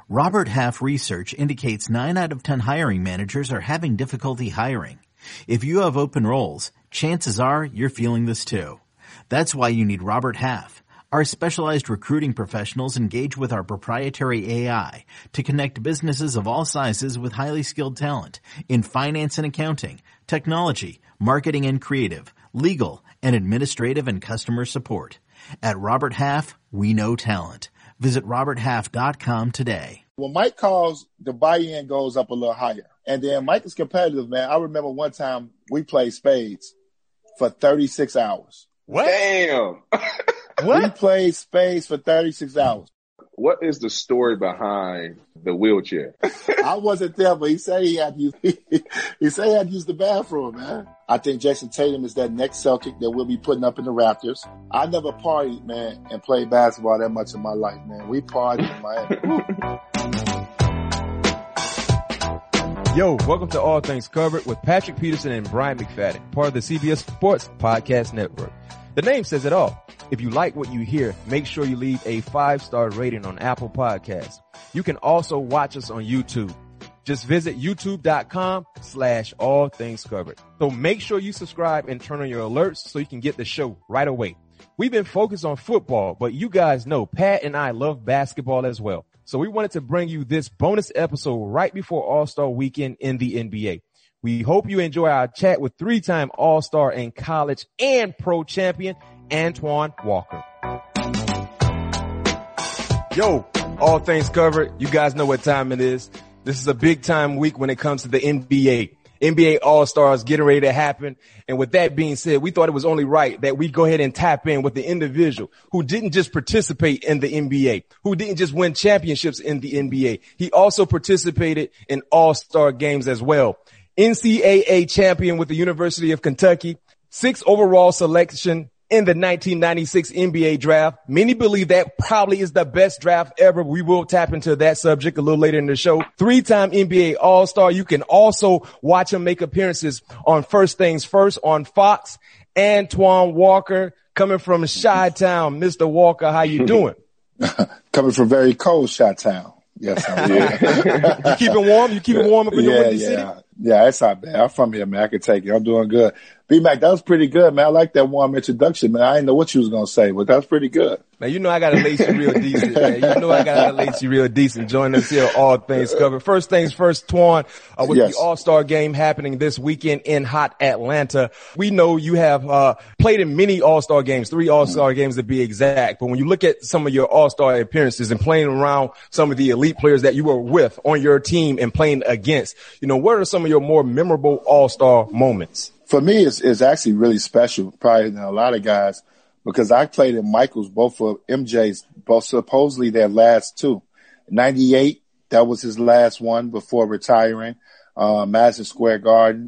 Robert Half research indicates 9 out of 10 hiring managers are having difficulty hiring. If you have open roles, chances are you're feeling this too. That's why you need Robert Half. Our specialized recruiting professionals engage with our proprietary AI to connect businesses of all sizes with highly skilled talent in finance and accounting, technology, marketing and creative, legal, and administrative and customer support. At Robert Half, we know talent. Visit roberthalf.com today. When Mike calls, the buy-in goes up a little higher. And then Mike is competitive, man. I remember one time we played spades for 36 hours. What? Damn. What? We played spades for 36 hours. What is the story behind the wheelchair? I wasn't there, but he said he had to use the bathroom, man. I think Jason Tatum is that next Celtic that we'll be putting up in the Raptors. I never partied, man, and played basketball that much in my life, man. We partied in Miami. Yo, welcome to All Things Covered with Patrick Peterson and Brian McFadden, part of the CBS Sports Podcast Network. The name says it all. If you like what you hear, make sure you leave a 5-star rating on Apple Podcasts. You can also watch us on YouTube. Just visit youtube.com/allthingscovered. So make sure you subscribe and turn on your alerts so you can get the show right away. We've been focused on football, but you guys know Pat and I love basketball as well. So we wanted to bring you this bonus episode right before All-Star Weekend in the NBA. We hope you enjoy our chat with 3-time All-Star and college and pro champion, Antoine Walker. Yo, All Things Covered. You guys know what time it is. This is a big time week when it comes to the NBA. NBA All-Stars getting ready to happen. And with that being said, we thought it was only right that we go ahead and tap in with the individual who didn't just participate in the NBA, who didn't just win championships in the NBA. He also participated in All-Star games as well. NCAA champion with the University of Kentucky, 6th overall selection in the 1996 NBA draft. Many believe that probably is the best draft ever. We will tap into that subject a little later in the show. 3-time NBA All-Star. You can also watch him make appearances on First Things First on Fox. Antoine Walker coming from Chi-Town. Mr. Walker, how you doing? Coming from very cold Chi-Town. Yes, I'm You keeping warm? You keeping warm up in the Windy City? Yeah, it's not bad. I'm from here, man. I can take it. I'm doing good. B-Mac, that was pretty good, man. I like that warm introduction, man. I didn't know what you was going to say, but that was pretty good. Man, you know I got to lace you real decent, man. You know I got to lace you real decent. Join us here, All Things Covered. First things first, Twan, with the All-Star game happening this weekend in hot Atlanta. We know you have played in many All-Star games, 3 All-Star games to be exact. But when you look at some of your All-Star appearances and playing around some of the elite players that you were with on your team and playing against, you know, what are some of your more memorable All-Star moments? For me, it's actually really special, probably than a lot of guys, because I played in Michael's, both of MJ's, both supposedly their last 2. 98, that was his last one before retiring. Madison Square Garden.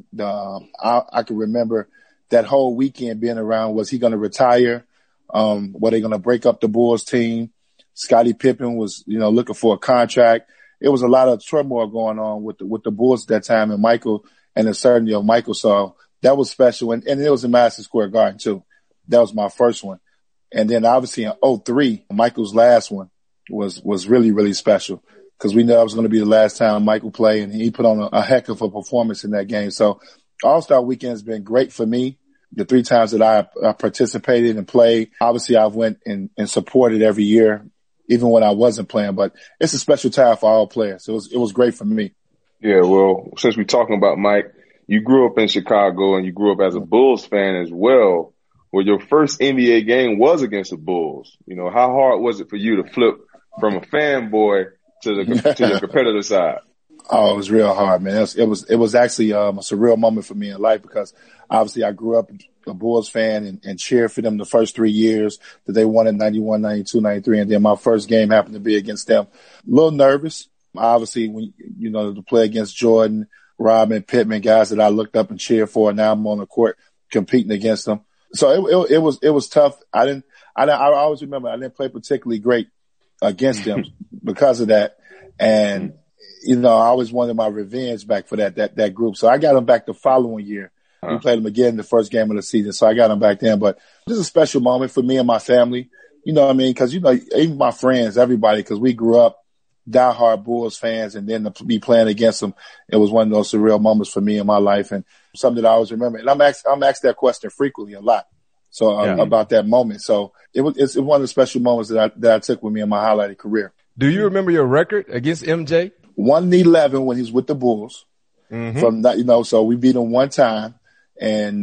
I can remember that whole weekend being around. Was he going to retire? Were they going to break up the Bulls team? Scottie Pippen was, looking for a contract. It was a lot of turmoil going on with the Bulls at that time, and Michael and the certainty of Michael. So that was special. And it was in Madison Square Garden too. That was my first one. And then obviously in 2003, Michael's last one was really, really special because we knew that was going to be the last time Michael played, and he put on a heck of a performance in that game. So All-Star Weekend has been great for me. The 3 times that I participated and played, obviously I've went and supported every year, even when I wasn't playing, but it's a special time for all players. It was great for me. Yeah, well, since we're talking about Mike, you grew up in Chicago and you grew up as a Bulls fan as well, where your first NBA game was against the Bulls. How hard was it for you to flip from a fanboy to your competitor side? Oh, it was real hard, man. It was actually a surreal moment for me in life because obviously I grew up a Bulls fan and cheered for them the first 3 years that they won in 91, 92, 93. And then my first game happened to be against them. A little nervous, obviously, when, to play against Jordan, Robin, Pittman, guys that I looked up and cheered for. And now I'm on the court competing against them. So it was tough. I always remember I didn't play particularly great against them because of that. And, I always wanted my revenge back for that group. So I got them back the following year. We played them again the first game of the season. So I got them back then. But this is a special moment for me and my family. You know what I mean? Because, even my friends, everybody, because we grew up diehard Bulls fans, and then to be playing against them, it was one of those surreal moments for me in my life, and something that I always remember. And I'm asked that question frequently a lot. So about that moment. So it's one of the special moments that I took with me in my highlighted career. Do you remember your record against MJ? 1-11 when he's with the Bulls. Mm-hmm. From that, so we beat him one time, and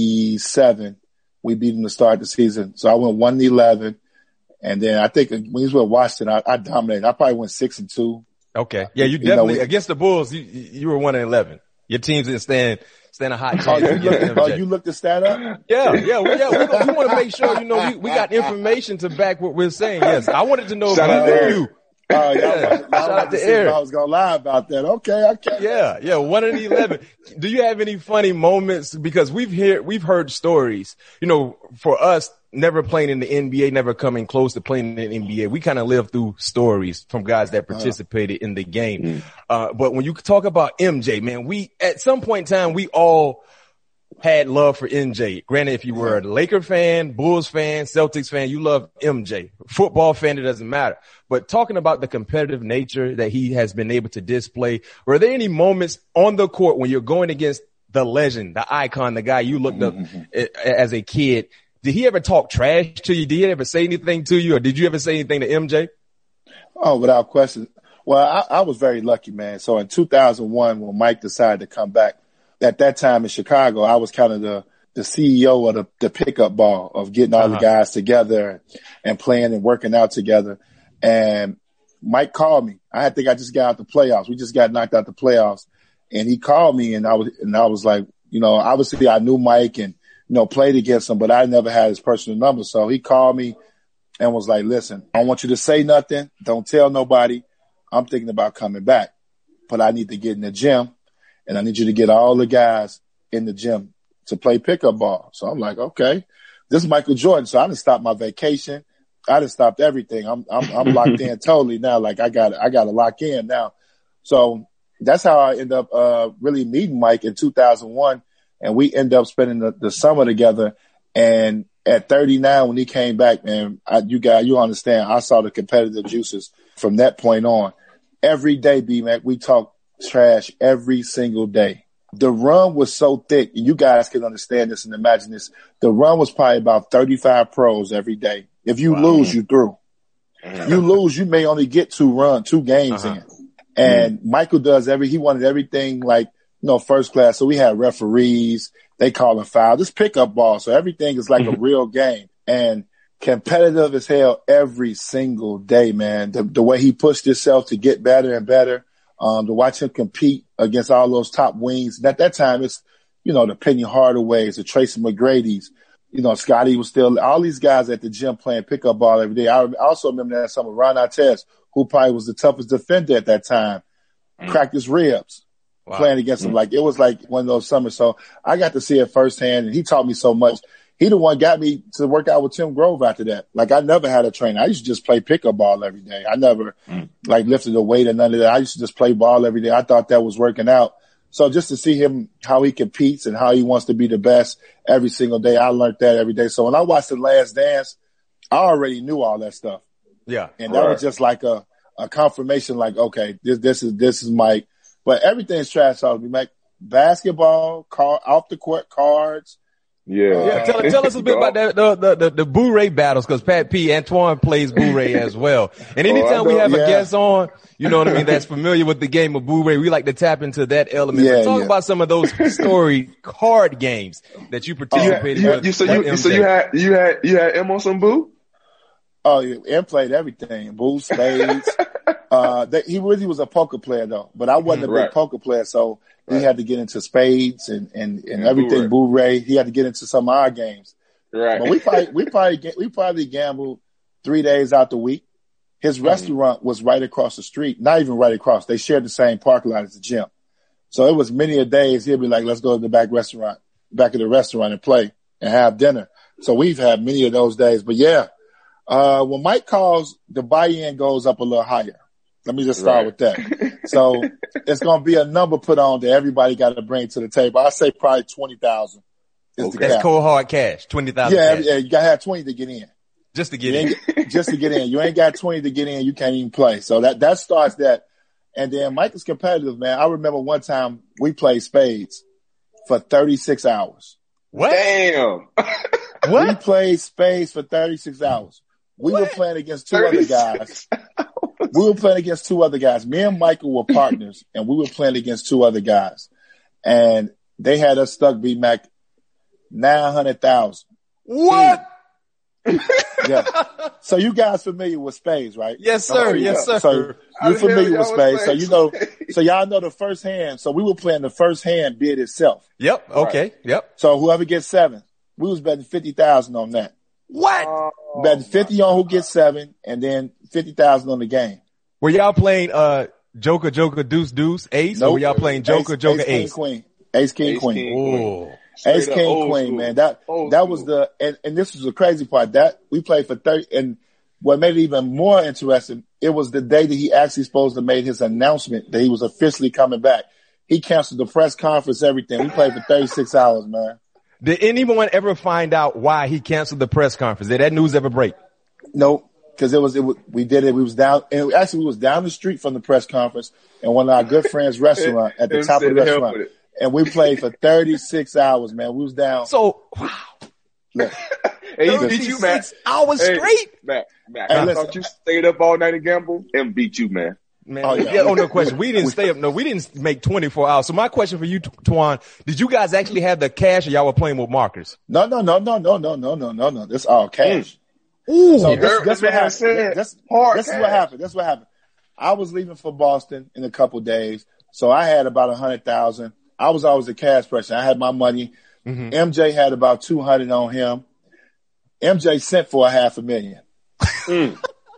97 we beat him to start the season. So I went 1-11, and then I think when he was with Washington, I dominated. I probably went 6-2. Okay, yeah, you definitely against the Bulls. You were 1-11. Your teams didn't stand a hot chance. You looked the stat up? Yeah. We want to make sure, we got information to back what we're saying. Yes. I wanted to know about you. Shout out to Eric. I was going to lie about that. Okay. Yeah. 1-11. Do you have any funny moments? Because we've heard stories, for us, never playing in the NBA, never coming close to playing in the NBA. We kind of live through stories from guys that participated in the game. But when you talk about MJ, man, at some point in time, we all had love for MJ. Granted, if you were a Laker fan, Bulls fan, Celtics fan, you love MJ. Football fan, it doesn't matter. But talking about the competitive nature that he has been able to display, were there any moments on the court when you're going against the legend, the icon, the guy you looked up as a kid? Did he ever talk trash to you? Did he ever say anything to you, or did you ever say anything to MJ? Oh, without question. Well, I was very lucky, man. So in 2001, when Mike decided to come back, at that time in Chicago, I was kind of the CEO of the pickup ball of getting all the guys together and playing and working out together. And Mike called me. I think I just got out the playoffs. We just got knocked out the playoffs, and he called me, and I was like, obviously I knew Mike and played against him, but I never had his personal number. So he called me and was like, listen, I don't want you to say nothing. Don't tell nobody. I'm thinking about coming back, but I need to get in the gym, and I need you to get all the guys in the gym to play pickup ball. So I'm like, okay, this is Michael Jordan. So I done stopped my vacation. I done stopped everything. I'm locked in totally now. Like I got to lock in now. So that's how I end up, really meeting Mike in 2001. And we end up spending the summer together. And at 39, when he came back, man, you understand, I saw the competitive juices from that point on. Every day, B-Mac, we talk trash every single day. The run was so thick, and you guys can understand this and imagine this. The run was probably about 35 pros every day. If you lose, you through. You lose, you may only get two games in. And Michael he wanted everything like, first class. So we had referees, they call them foul. This pickup ball. So everything is like a real game and competitive as hell every single day, man. The way he pushed himself to get better and better, to watch him compete against all those top wings. And at that time, it's, the Penny Hardaways, the Tracy McGrady's, Scotty was still, all these guys at the gym playing pickup ball every day. I also remember that some of Ron Artest, who probably was the toughest defender at that time, cracked his ribs. Wow. Playing against him. Like, it was like one of those summers. So I got to see it firsthand, and he taught me so much. He the one got me to work out with Tim Grove after that. Like, I never had a trainer. I used to just play pickup ball every day. I never lifted a weight or none of that. I used to just play ball every day. I thought that was working out. So just to see him, how he competes and how he wants to be the best every single day, I learned that every day. So when I watched The Last Dance, I already knew all that stuff. Yeah. And that was just like a confirmation, like, okay, this is Mike. But everything's trash out of me, Mike. Basketball, off the court cards. Yeah. Tell us a bit about that, the Boo-Ray battles, because Pat P. Antoine plays Boo-Ray as well. And anytime we have a guest on, that's familiar with the game of Boo-Ray, we like to tap into that element. So talk about some of those story card games that you participated with. So you had M on some Boo? Oh, yeah. M played everything. Boo, spades. He really was a poker player though, but I wasn't a big poker player. So he had to get into spades and everything. Boo-Ray. He had to get into some of our games. Right. But we probably gambled 3 days out the week. His restaurant was right across the street. Not even right across. They shared the same parking lot as the gym. So it was many a days he'd be like, let's go to the back of the restaurant and play and have dinner. So we've had many of those days, but yeah. When Mike calls, the buy-in goes up a little higher. Let me just start with that. So it's going to be a number put on that everybody got to bring to the table. I say probably 20,000 is the cap. That's cold hard cash, 20,000. Yeah, you got to have 20 to get in. Just to get in. Just to get in. You ain't got 20 to get in. You can't even play. So that starts that. And then Mike is competitive, man. I remember one time we played spades for 36 hours. What? Damn. What? We played spades for 36 hours. We were playing against two other guys. We were playing against two other guys. Me and Michael were partners, and we were playing against two other guys. And they had us stuck, B-Mac, 900,000. What? Yeah. So you guys familiar with spades, right? Yes, sir. Oh, yeah. Yes, sir. So you're familiar with spades. So you know, so y'all know the first hand. So we were playing the first hand bid itself. Yep. Okay. Right. Yep. So whoever gets 7, we was betting 50,000 on that. What? Betting 50 on who gets 7 and then 50,000 on the game. Were y'all playing Joker, Deuce, Deuce, Ace? Or were y'all playing Joker, Joker, King, Ace? Queen. Ace, King, Ace, Queen. King, Oh. Ace, Straight up King, old Queen, school. man. That Old was school. and this was the crazy part. That we played for 30, and what made it even more interesting, it was the day that he actually supposed to make his announcement that he was officially coming back. He canceled the press conference, everything. We played for 36 hours, man. Did anyone ever find out why he canceled the press conference? Did that news ever break? Nope. Cause we did it. We was down, and we was down the street from the press conference and one of our good friends' restaurant at the top of the restaurant. And we played for 36 hours, man. We was down. So, wow. Look, Hey, he beat you, man. 36 hours straight? Matt, Hey, I listen. thought you stayed up all night and gambled and beat you, man. Man, Oh, yeah. no question. We didn't stay up. No, we didn't make 24 hours. So my question for you, Twan, did you guys actually have the cash or y'all were playing with markers? no. This all cash. Ooh. So You heard this what what man happened. said. This Hard is cash. what happened. This is what happened. I was leaving for Boston in a couple days, so I had about 100,000. I was always a cash person. I had my money. Mm-hmm. MJ had about 200 on him. MJ sent for $500,000.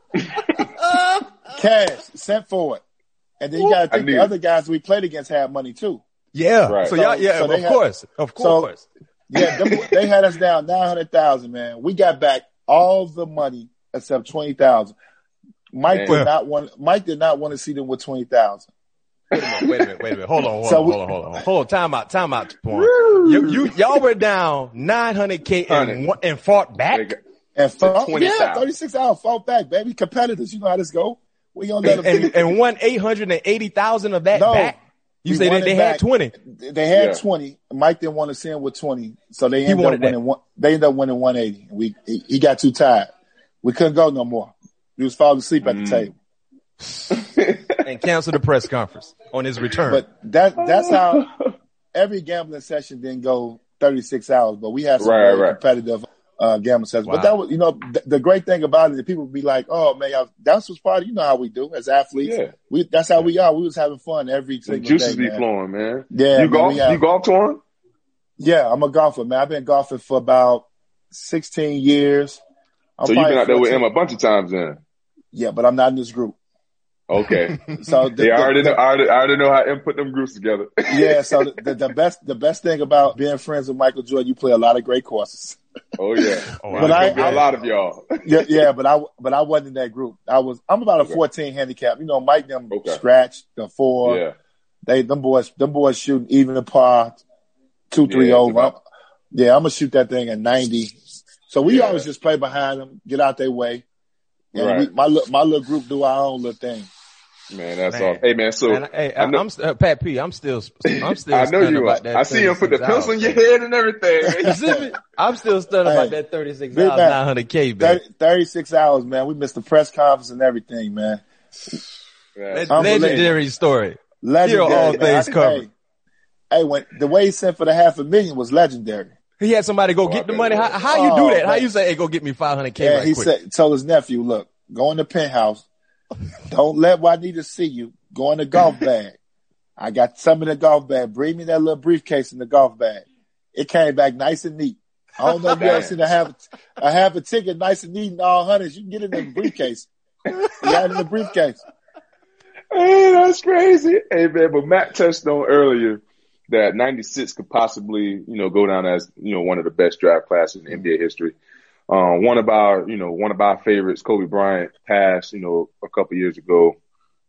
Cash sent for it, and then you got to think the other guys we played against had money too. Yeah. Right. So y'all, yeah, So they of had- course. Of course. Yeah, they had us down 900,000, man. We got back all the money except 20,000. Mike did not want to see them with 20,000. Wait a minute. Hold on. So Hold on. Time out, Twan. Y'all were down 900K and fought back? And fought, 20,000. 36 hours, fought back, baby. Competitors, you know how this go. We gonna let them And won 880,000 of that No. back? You We say won that they it had back. 20. They had Yeah. 20. Mike didn't want to see him with 20, so they He ended up wanted that. winning one. They ended up winning 180. He got too tired. We couldn't go no more. He was falling asleep at the table. And canceled the press conference on his return. But that's how every gambling session didn't go 36 hours, but we had some Right, very right. competitive gambling sessions. Wow. But that was, the great thing about it is people would be like, "Oh man, that's what's part of, you know how we do as athletes. Yeah. That's how we are. We was having fun every The single juices day, be man. flowing, man. Yeah, You man, golf? we have- You golf, Twan? Yeah, I'm a golfer, man. I've been golfing for about 16 years. I'm So you've been probably out there with 14. him a bunch of times then. Yeah, but I'm not in this group. Okay. So I already know how M put them groups together. yeah, so the best thing about being friends with Michael Jordan, you play a lot of great courses. Oh yeah. Oh, But There's I- gonna be a lot of y'all. Yeah, but I wasn't in that group. I'm about a 14 handicap. You know, Mike them Okay. scratched the 4. Yeah. Them boys shooting even a par, 2-3 Yeah, over. about- I'm gonna shoot that thing at 90. So we always just play behind them, get out their way. And Right. my little group do our own little thing. Man, that's Man. all. Hey man, so And, hey, I know, I'm Pat P. I'm still I know stunned you about are. that. I see him put the 36 pencil in your hours. head and everything. You see me? I'm still stunned about Hey, that 36 Big hours, Mac, 900K, baby. 36 hours, man. We missed the press conference and everything, man. Man, Unbelievable. Legendary story. Legendary. Here, all man. things covered. Hey, when the way he sent for the $500,000 was legendary. He had somebody go get the money. How you do that? How man. you say, hey, go get me 500K Yeah, right he quick? told his nephew, look, go in the penthouse. Don't let Juanita see you. Go in the golf bag. I got some in the golf bag. Bring me that little briefcase in the golf bag. It came back nice and neat. I don't know if you ever seen I have a ticket nice and neat and all hundreds. You can get it in the briefcase. You got it in the briefcase. Hey, that's crazy. Hey man, but Matt touched on earlier that 96 could possibly, go down as, one of the best draft classes in NBA history. One of our favorites, Kobe Bryant, passed, a couple years ago.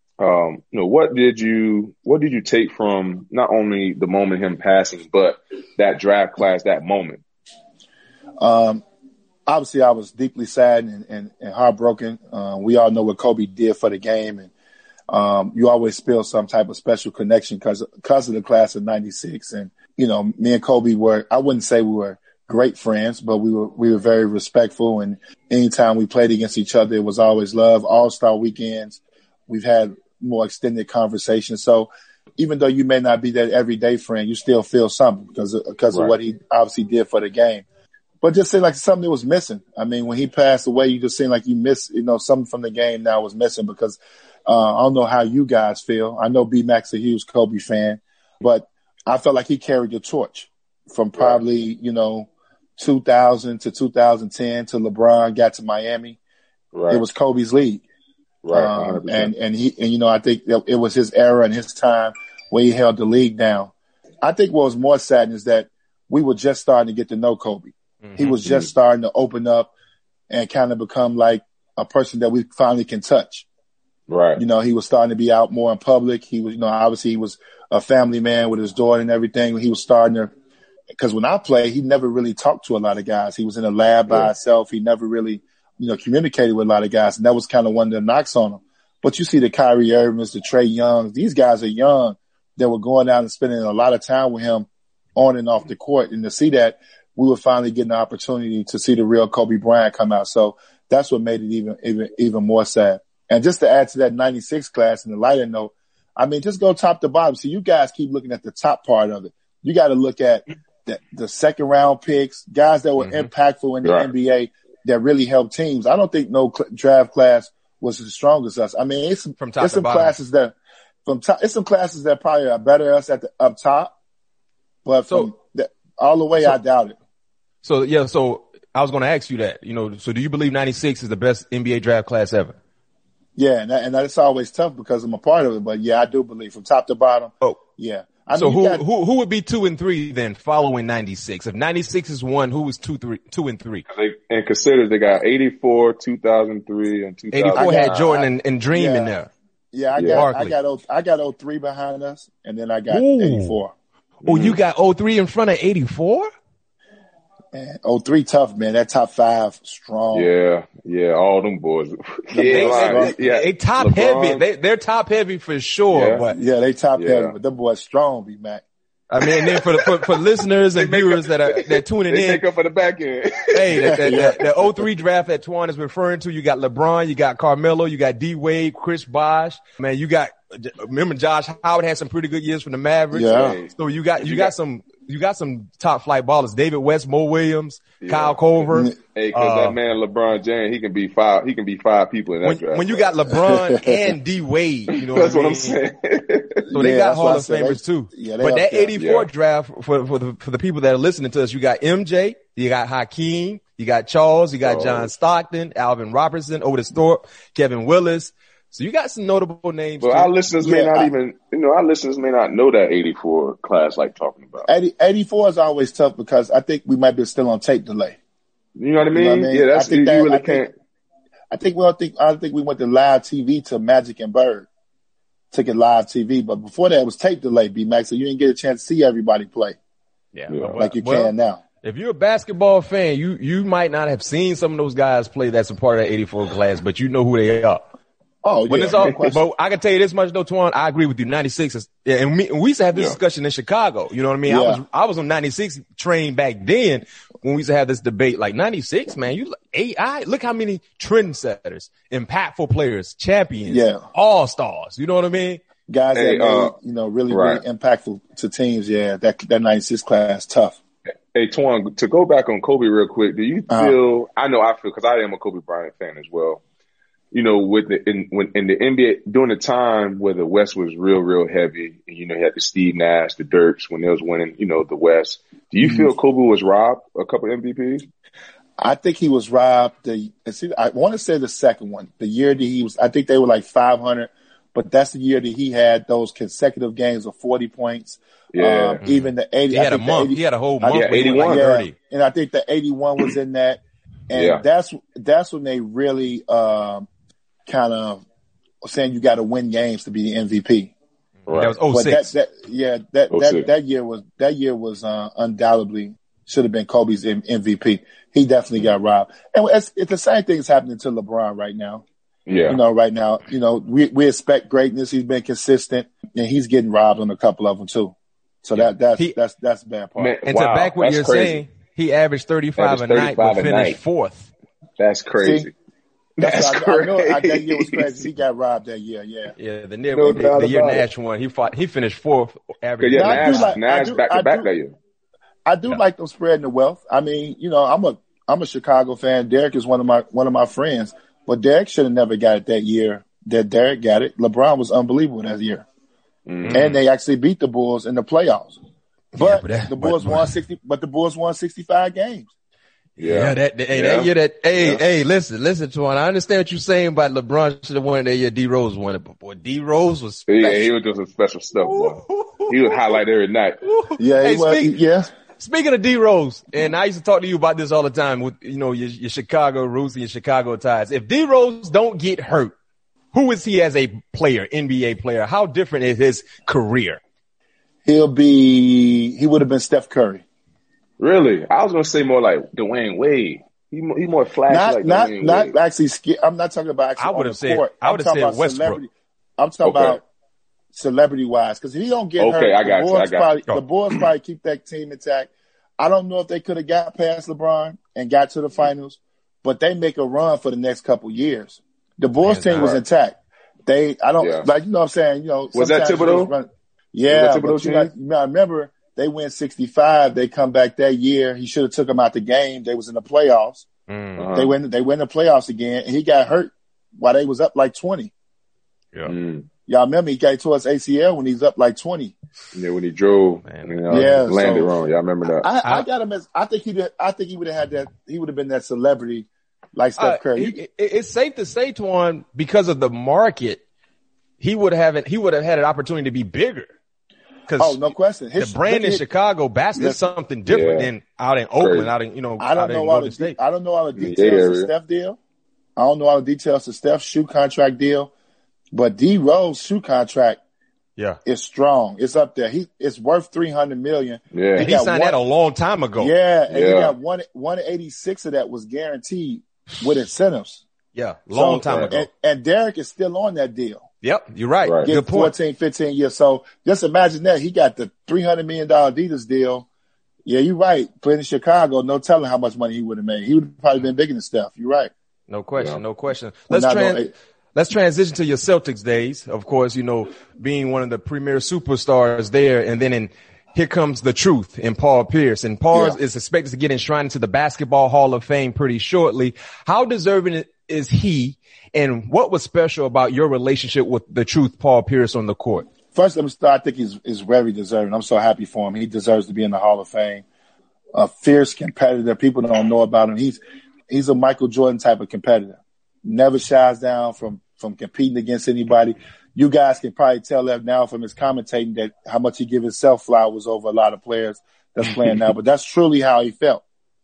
What did you take from not only the moment him passing, but that draft class, that moment? obviously I was deeply saddened and heartbroken. We all know what Kobe did for the game, and you always feel some type of special connection because of the class of '96. And me and Kobe I wouldn't say we were great friends, but we were very respectful. And anytime we played against each other, it was always love. All-Star weekends, we've had more extended conversations. So even though you may not be that everyday friend, you still feel something because of what he obviously did for the game. But just seemed like something that was missing. I mean, when he passed away, you just seemed like you missed, something from the game now was missing because I don't know how you guys feel. I know B-Mac's a huge Kobe fan, but I felt like he carried the torch from probably, 2000 to 2010 to LeBron got to Miami. Right. It was Kobe's league. Right. And I think it was his era and his time where he held the league down. I think what was more sad is that we were just starting to get to know Kobe. Mm-hmm. He was just starting to open up and kind of become like a person that we finally can touch. Right. He was starting to be out more in public. He was, obviously he was a family man with his daughter and everything. He was starting to, because when I played, he never really talked to a lot of guys. He was in a lab by himself. He never really, communicated with a lot of guys. And that was kind of one of the knocks on him. But you see the Kyrie Irvings, the Trae Youngs, these guys are young that were going out and spending a lot of time with him on and off the court. And to see that, we were finally getting the opportunity to see the real Kobe Bryant come out. So that's what made it even more sad. And just to add to that 96 class and the lighter note, I mean, just go top to bottom. See, you guys keep looking at the top part of it. You got to look at the second round picks, guys that were impactful in the NBA that really helped teams. I don't think no draft class was as strong as us. I mean, it's some classes that probably are better us at the up top, but all the way, I doubt it. So I was going to ask you that, so do you believe 96 is the best NBA draft class ever? Yeah. And that's always tough because I'm a part of it, but yeah, I do believe from top to bottom. Oh, yeah. So who would be 2 and 3 then following 96? If 96 is 1, who was 2 and 3? And consider they got 84, 2003, and 2000. 84 had Jordan and Dream in there. Yeah, I got 03 behind us, and then I got 84. Oh, you got 03 in front of 84? Man, 03 tough, man. That top 5 strong. Yeah, all them boys. They top LeBron. heavy. They're top heavy for sure. Yeah, but they top heavy, but them boys strong, B-Mac. I mean, and then for listeners and viewers that tuning they in, make up for the back end. Hey, the 03 draft that Twan is referring to, you got LeBron, you got Carmelo, you got D Wade, Chris Bosh. Man, remember Josh Howard had some pretty good years from the Mavericks. Yeah. So you got some top flight ballers. David West, Mo Williams, Kyle Korver. Hey, cause that man LeBron James, he can be 5 people in that draft. When you got LeBron and D Wade, that's what I'm saying. So they got Hall of Famers too. But that 84 draft for the people that are listening to us, you got MJ, you got Hakeem, you got Charles, you got John Stockton, Alvin Robertson, Otis Thorpe, Kevin Willis. So you got some notable names. But our listeners may not know that 84 class like talking about. 84 is always tough because I think we might be still on tape delay. You know what I mean? Yeah, that's you really can't. I think we went to live TV to Magic and Bird. Took it live TV, but before that it was tape delay, B-Max, so you didn't get a chance to see everybody play. Yeah. Like you can now. If you're a basketball fan, you might not have seen some of those guys play that's a part of that 84 class, but you know who they are. Oh, yeah. But I can tell you this much though, Twan, I agree with you. 96 is, and we used to have this discussion in Chicago. You know what I mean? Yeah. I was on 96 train back then when we used to have this debate. Like 96, man, look how many trendsetters, impactful players, champions, all-stars. You know what I mean? Guys that made, really impactful to teams. Yeah, that 96 class, tough. Hey, Twan, to go back on Kobe real quick, do you feel, I feel, cause I am a Kobe Bryant fan as well. In the NBA during the time where the West was real heavy, and you had the Steve Nash, the Dirks when they was winning, the West. Do you feel Kobe was robbed a couple MVPs? I think he was robbed. I want to say the second one, the year that he was. I think they were like 500, but that's the year that he had those consecutive games of 40 points. Yeah. Even the 80. He had a month. He had a whole month. Yeah, 81. Like and I think the 81 was in that, and that's when they really kind of saying you got to win games to be the MVP. Right. That was 06. That year was undoubtedly should have been Kobe's MVP. He definitely got robbed. And it's the same thing is happening to LeBron right now. Yeah. Right now, we expect greatness. He's been consistent, and he's getting robbed on a couple of them too. So that's the bad part. Man, and to back what you're saying, he averaged 35 a night, but finished fourth. That's crazy. See? That's crazy. I that year was crazy. He got robbed that year. Yeah. Yeah. The year Nash won, he finished fourth. Average. Yeah, Nash back to back that year. I do like them spreading the wealth. I mean, I'm a Chicago fan. Derek is one of my friends, but Derek should have never got it that year that Derek got it. LeBron was unbelievable that year, and they actually beat the Bulls in the playoffs. But the Bulls won 60. But the Bulls won 65 games. Yeah, that year listen, Twan. I understand what you're saying about LeBron should have won that year. D Rose won it, but boy, D Rose was special. Yeah, he was doing some special stuff, boy. He was highlight every night. Yeah, Speaking of D Rose, and I used to talk to you about this all the time with your Chicago roots and your Chicago ties. If D Rose don't get hurt, who is he as a player, NBA player? How different is his career? He would have been Steph Curry. Really? I was going to say more like Dwayne Wade. He more flashy like Dwayne Wade. Not actually. I'm not talking about actually on the court. I would have said Westbrook. I'm talking about celebrity-wise, because if he don't get hurt, the Bulls probably keep that team intact. I don't know if they could have got past LeBron and got to the finals, but they make a run for the next couple years. The Bulls team was intact. Like, what I'm saying, was that Thibodeau? Yeah, but I remember they win 65. They come back that year. He should have took them out the game. They was in the playoffs. They win the playoffs again, and he got hurt while they was up like 20. Yeah. Y'all remember he got towards ACL when he's up like 20. Yeah, when he drove, landed wrong. Y'all remember that? I got him as I think he would have had that. He would have been that celebrity like Steph Curry. It's safe to say, Twan, because of the market, he would have had an opportunity to be bigger. No question. The brand in Chicago basketball is something different than out in Oakland, out in I don't know all the details of Steph deal. I don't know all the details of Steph's shoe contract deal. But D Rose shoe contract is strong. It's up there. It's worth $300 million. Yeah. He signed that a long time ago. Yeah, and he got 186 of that was guaranteed with incentives. Yeah, long time ago. And Derek is still on that deal. Yep, you're right. Good point. 14, 15 years. So just imagine that. He got the $300 million Adidas deal. Yeah, you're right. Playing in Chicago, no telling how much money he would have made. He would have probably been bigger than Steph. You're right. No question. Let's transition to your Celtics days. Of course, being one of the premier superstars there. And then here comes the truth in Paul Pierce. And Paul is expected to get enshrined into the Basketball Hall of Fame pretty shortly. How deserving is he? And what was special about your relationship with the truth, Paul Pierce, on the court? First, let me start. I think he's very deserving. I'm so happy for him. He deserves to be in the Hall of Fame. A fierce competitor. People don't know about him. He's a Michael Jordan type of competitor. Never shies down from competing against anybody. You guys can probably tell that now from his commentating that how much he give himself flowers over a lot of players that's playing now. But that's truly how he felt.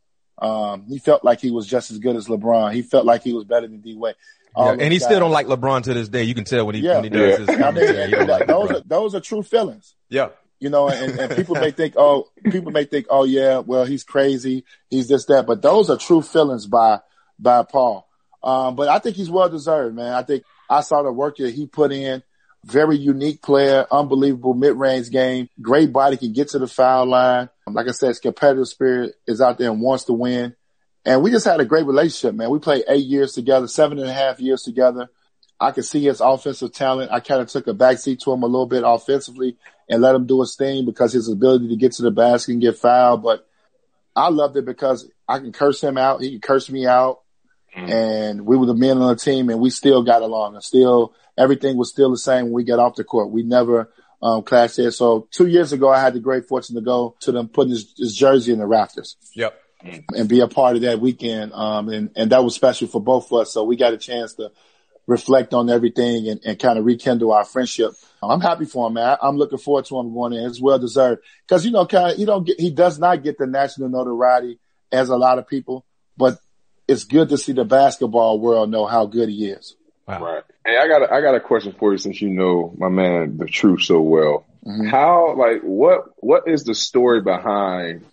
He felt like he was just as good as LeBron. He felt like he was better than D-Wade. And he still don't like LeBron to this day. You can tell when he does his commentary. Those are true feelings. Yeah. And people may think, oh yeah, well, he's crazy. He's this, that. But those are true feelings by Paul. But I think he's well deserved, man. I think I saw the work that he put in. Very unique player, unbelievable mid-range game, great body, can get to the foul line. Like I said, his competitive spirit is out there and wants to win. And we just had a great relationship, man. We played 8 years together, 7.5 years together. I could see his offensive talent. I kind of took a backseat to him a little bit offensively and let him do his thing because his ability to get to the basket and get fouled. But I loved it because I can curse him out. He can curse me out. And we were the men on the team, and we still got along. And still, everything was still the same when we got off the court. We never clashed there. So 2 years ago, I had the great fortune to go to them putting his jersey in the rafters. Yep. And be a part of that weekend. And that was special for both of us. So we got a chance to reflect on everything and kind of rekindle our friendship. I'm happy for him, man. I'm looking forward to him going in. It's well deserved. Because, he does not get the national notoriety as a lot of people, but it's good to see the basketball world know how good he is. Wow. Right. Hey, I got a question for you since you know my man, the truth, so well. Mm-hmm. What is the story behind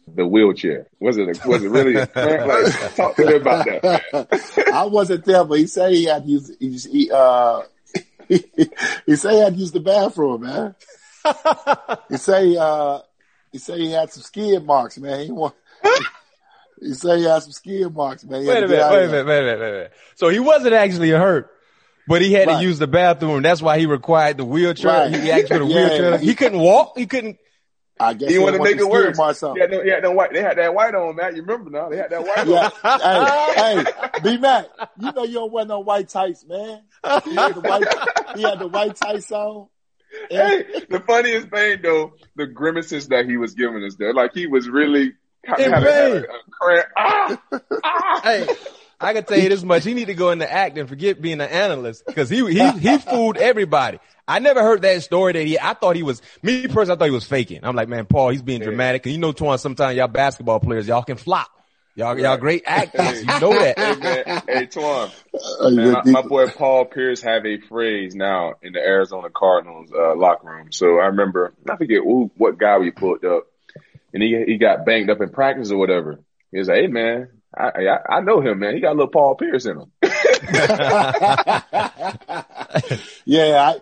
the wheelchair? Was it really a cramp? Like, talk to me about that, man. I wasn't there, but he said he had to use, he said he had to use the bathroom, man. He said he had some skid marks, man. He said he had some skid marks, man. Wait a minute. So he wasn't actually hurt, but he had to use the bathroom. That's why he required the wheelchair. Right. He asked for the wheelchair. He couldn't walk. He couldn't. I guess he wanted to make it worse. He had no white. They had that white on, man. You remember now? They had that white on. Hey, B-Mac, you know you don't wear no white tights, man. He had the white tights on. Hey, the funniest thing though, the grimaces that he was giving us there, like he was really having a cramp. Hey, I can tell you this much: he need to go into acting, forget being an analyst, because he fooled everybody. I never heard that story that I thought he was faking. I'm like, man, Paul, he's being dramatic. And you know, Twan, sometimes y'all basketball players, y'all can flop. Y'all great actors. You know that. Hey, Twan, man, my boy Paul Pierce have a phrase now in the Arizona Cardinals locker room. So I remember, I forget what guy we pulled up, and he got banged up in practice or whatever. He was like, hey, man, I know him, man. He got a little Paul Pierce in him. Yeah,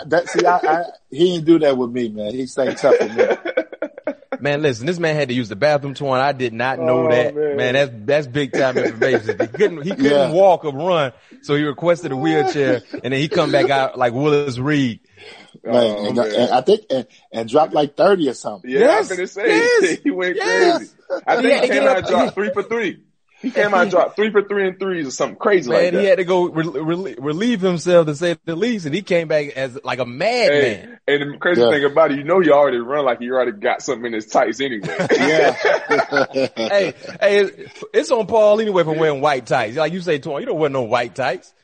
he didn't do that with me, man. He stayed tough with me. Man, listen, this man had to use the bathroom, Twan. I did not know that. Man, that's big time information. He couldn't walk or run, so he requested a wheelchair, and then he come back out like Willis Reed. Man, and I think and dropped like 30 or something. Yeah, I was gonna say he went crazy. I think he came out and dropped 3 for 3. He came out and dropped 3 for 3 and threes or something crazy like that. Man, he had to go relieve himself, to say the least, and he came back as like a madman. And the crazy thing about it, you know, he already run like he already got something in his tights anyway. Yeah. hey, it's on Paul anyway for wearing white tights. Like you say, Twan, you don't wear no white tights.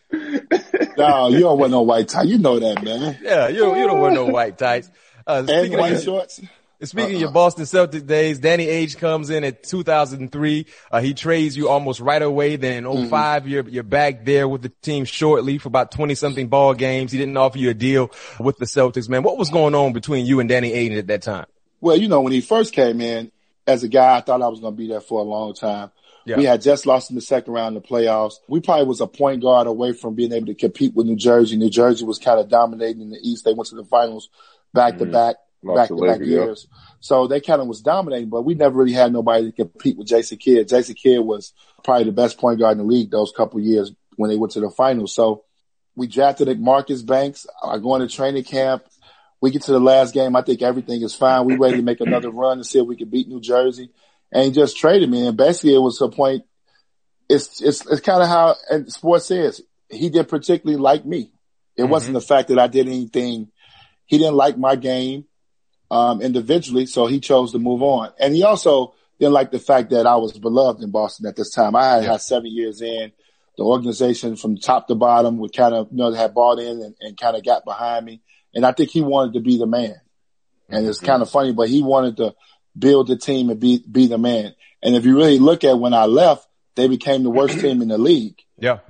No, you don't wear no white tie. You know that, man. Yeah, you don't wear no white tights. And white shorts. Speaking of your Boston Celtics days, Danny Ainge comes in at 2003. He trades you almost right away. Then in 05, you're back there with the team shortly for about 20-something ball games. He didn't offer you a deal with the Celtics, man. What was going on between you and Danny Ainge at that time? Well, you know, when he first came in, as a guy, I thought I was going to be there for a long time. Yeah. We had just lost in the second round of the playoffs. We probably was a point guard away from being able to compete with New Jersey. New Jersey was kind of dominating in the East. They went to the finals back-to-back years. So they kind of was dominating, but we never really had nobody to compete with Jason Kidd. Jason Kidd was probably the best point guard in the league those couple of years when they went to the finals. So we drafted Marcus Banks. I go into training camp. We get to the last game. I think everything is fine. We ready to make another run to see if we can beat New Jersey. And he just traded me. And basically it was a point. It's kind of how sports is. He didn't particularly like me. It wasn't the fact that I did anything. He didn't like my game. Individually, so he chose to move on. And he also didn't like the fact that I was beloved in Boston at this time. I had 7 years in. The organization from top to bottom would kind of, had bought in and kind of got behind me. And I think he wanted to be the man. And it's kind of funny, but he wanted to build the team and be the man. And if you really look at when I left, they became the worst team in the league. Yeah.